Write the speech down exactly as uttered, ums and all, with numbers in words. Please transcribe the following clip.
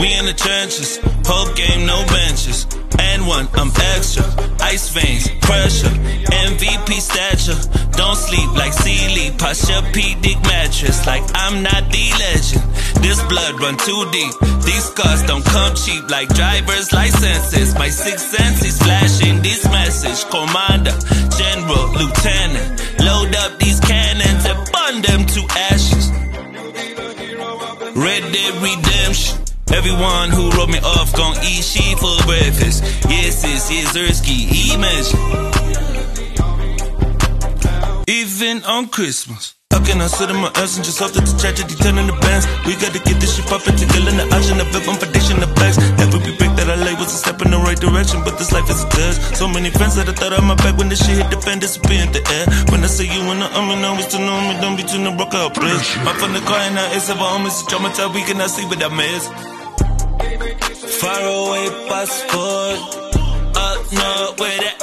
We in the trenches, whole game, no benches. And one, I'm extra, ice veins, pressure, M V P stature. Don't sleep like Sealy, Posturepedic mattress. Like I'm not the legend, this blood run too deep. These scars don't come cheap like driver's licenses. My sixth sense is flashing this message. Commander, General, Lieutenant, load up these cannons and burn them to ashes. Red Dead Redemption. Everyone who wrote me off gon' eat sheep for breakfast. Yes, it's Yezersky, he mentioned. Even on Christmas, how can I sit in my ass and just hope that the tragedy turn into bands? We gotta get this shit poppin' to kill in the option. The vip on foundation, the facts. Every break that I lay was a step in the right direction, but this life is a test. So many friends that I thought I had my back when this shit hit the fan, disappear in the air. When I say you and I, I mean, always to know me, don't be too no broke out, please. My from the car and I is ever home, it's a traumatized, we cannot sleep with that mess. Far away passport, up north where the